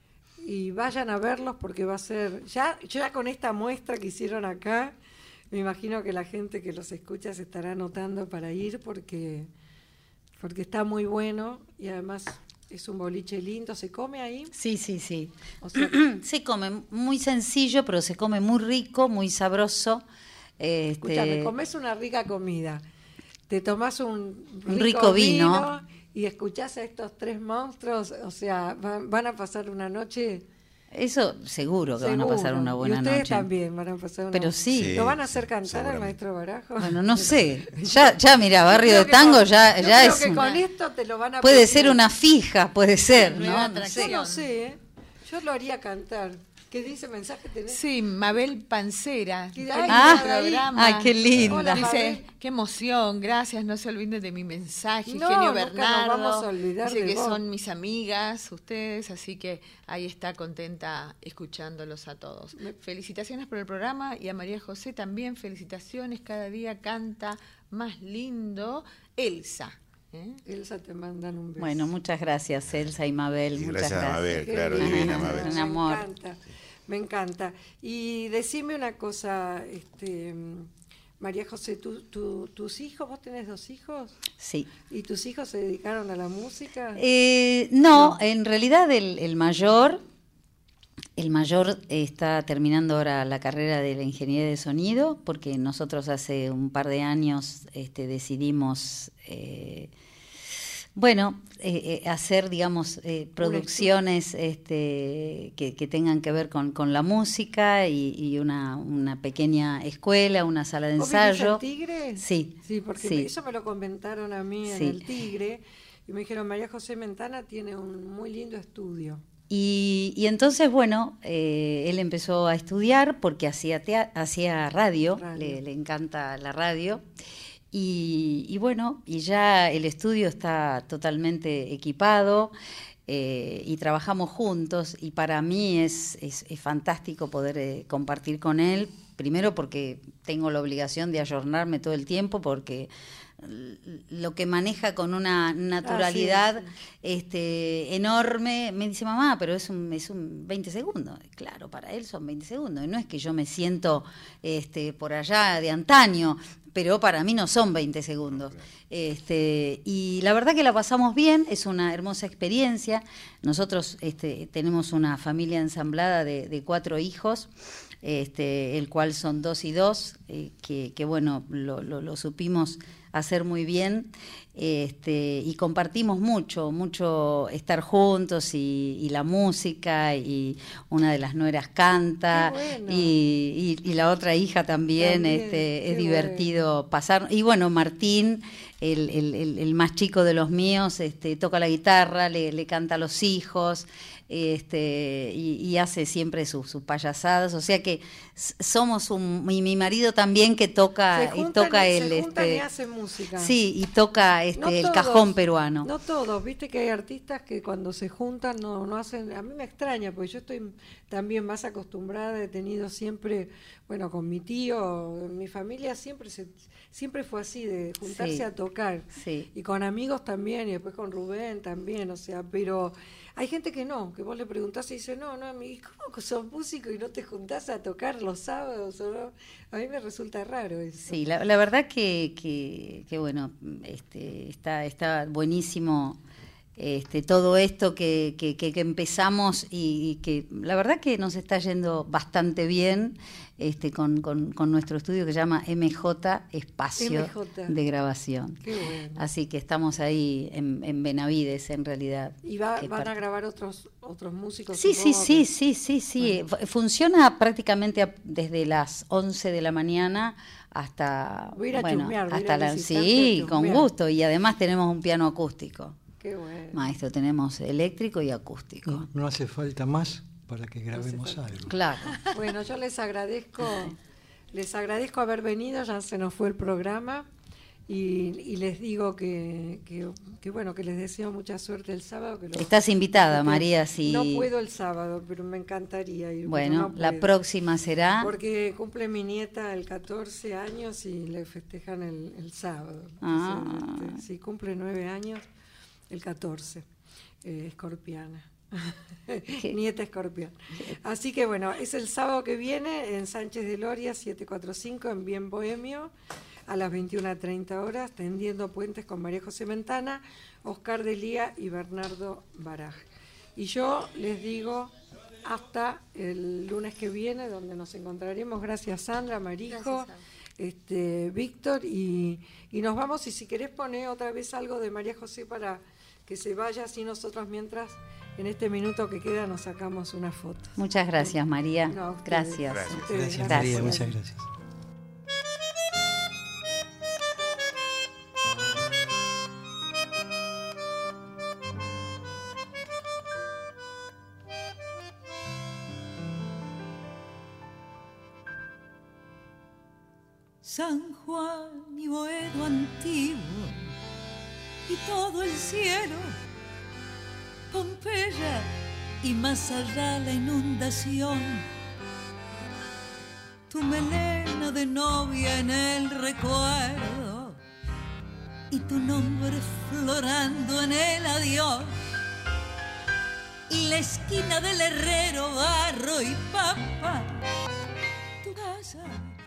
y vayan a verlos porque va a ser, ya, ya con esta muestra que hicieron acá, me imagino que la gente que los escucha se estará anotando para ir porque, porque está muy bueno y además es un boliche lindo. ¿Se come ahí? Sí, sí, sí. O sea, se come muy sencillo, pero se come muy rico, muy sabroso. Este... Escúchame, comes una rica comida, te tomás un rico, un rico vino, vino y escuchás a estos tres monstruos, o sea, van, van a pasar una noche... Eso seguro que Seguro. van a pasar una buena y ustedes noche. también van a pasar una Pero sí. Sí, ¿Lo van a hacer sí, cantar al seguramente. maestro Barajo? Bueno, no sé. Ya, ya mira, Barrio Creo de que Tango con- ya, yo ya creo es que una- con esto te lo van a puede pedir. ser una fija, puede ser, Nueva ¿no? No Yo sé. no sé, ¿eh? Yo lo haría cantar. ¿Qué dice mensaje tenés? Sí, Mabel Pancera. Qué Qué ay, lindo Ah, programa. ay, qué linda. Hola, Dice, Mabel. qué emoción, gracias, no se olviden de mi mensaje, No, Genio nunca nos Bernardo. vamos a olvidar Dice de que vos. son mis amigas, ustedes, así que ahí está contenta escuchándolos a todos. Felicitaciones por el programa y a María José también felicitaciones, cada día canta más lindo. Elsa. ¿eh? Elsa, te mandan un beso. Bueno, muchas gracias, Elsa y Mabel. Y muchas gracias a Mabel, Qué claro, lindo. divina Ajá, Mabel. un Me amor. encanta, me encanta. Y decime una cosa, este, María José, ¿tú, tú, tus hijos, vos tenés dos hijos? Sí. ¿Y tus hijos se dedicaron a la música? Eh, no, en realidad el, el mayor, el mayor está terminando ahora la carrera de la ingeniería de sonido, porque nosotros hace un par de años este, decidimos, eh, bueno, eh, eh, hacer, digamos, eh, producciones este, que, que tengan que ver con, con la música y, y una, una pequeña escuela, una sala de ¿Vos vivís en ensayo. Tigre? Sí, Sí, porque sí. eso me lo comentaron a mí en Sí. el Tigre y me dijeron, María José Mentana tiene un muy lindo estudio. Y, y entonces, bueno, eh, él empezó a estudiar porque hacía, tea- hacía radio, Radio. Le, le encanta la radio. Y, y bueno, y ya el estudio está totalmente equipado eh, y trabajamos juntos. Y para mí es, es, es fantástico poder eh, compartir con él, primero porque tengo la obligación de ayornarme todo el tiempo, porque lo que maneja con una naturalidad Ah, sí, este enorme, me dice mamá, pero es un, es un veinte segundos. Claro, para él son veinte segundos, y no es que yo me siento este por allá de antaño, pero para mí no son veinte segundos. Este, y la verdad que la pasamos bien, es una hermosa experiencia. Nosotros este, tenemos una familia ensamblada de, de cuatro hijos, este, el cual son dos y dos, eh, que, que bueno, lo, lo, lo supimos hacer muy bien, este, y compartimos mucho, mucho estar juntos y, y la música, y una de las nueras canta, Qué bueno. y, y, y la otra hija también, También, este, qué es divertido pasar. Y bueno, Martín, el, el, el, el más chico de los míos, este, toca la guitarra, le, le canta a los hijos, este, y, y hace siempre sus, sus payasadas, o sea que s- somos un, y mi marido también que toca, Se y juntan, toca y- el, se juntan este, y hacen música. sí, y toca este, No el todos, cajón peruano. No todos, viste que hay artistas que cuando se juntan no, no hacen, a mí me extraña, porque yo estoy también más acostumbrada, he tenido siempre, bueno, con mi tío, mi familia siempre se, siempre fue así, de juntarse Sí. a tocar, Sí. y con amigos también, y después con Rubén también, o sea, pero hay gente que no, que vos le preguntás y dice, no, no, mi, ¿cómo que sos músico y no te juntás a tocar los sábados? O no? A mí me resulta raro eso. Sí, la, la verdad que, que, que bueno, este, está, está buenísimo este, todo esto que, que, que, que empezamos y, y que la verdad que nos está yendo bastante bien este, con, con, con nuestro estudio que se llama M J Espacio M J. de Grabación. Qué bueno. Así que estamos ahí en, en Benavides, en realidad. ¿Y va, que van parte- a grabar otros otros músicos? Sí, sí, supongo sí, que- sí, sí, sí. Bueno. Fu- Funciona prácticamente a- desde las once de la mañana hasta Voy a ir a bueno, chusmear, voy a ir hasta a la visitarte sí, a con chusmear. gusto, y además tenemos un piano acústico. Qué bueno. Maestro, tenemos eléctrico y acústico. No, no hace falta más para que grabemos falta. algo. Claro. Bueno, yo les agradezco, les agradezco haber venido, ya se nos fue el programa y, y les digo que, que, que, bueno, que les deseo mucha suerte el sábado. Que lo- Estás invitada, porque María, si No puedo el sábado, pero me encantaría ir. pero bueno, no la puedo. próxima será Porque cumple mi nieta el catorce años y le festejan el, el sábado. Ah. Entonces, este, sí, cumple nueve años el catorce, eh, escorpiana. Nieta Escorpión. Así que bueno, es el sábado que viene en Sánchez de Loria setecientos cuarenta y cinco en Bien Bohemio a las veintiuna treinta horas, tendiendo puentes con María José Mentana, Oscar Delía y Bernardo Baraj. Y yo les digo hasta el lunes que viene, donde nos encontraremos. Gracias Sandra, Marijo, Gracias, este, Víctor, y, y nos vamos. Y si querés poner otra vez algo de María José para que se vaya, así nosotros mientras en este minuto que queda nos sacamos una foto. Muchas gracias, María. No, gracias. Gracias, ustedes, gracias, gracias. María, muchas gracias. San Juan y Boedo antiguo y todo el cielo, Pompeya y más allá la inundación, tu melena de novia en el recuerdo y tu nombre florando en el adiós, y la esquina del herrero, barro y papa, tu casa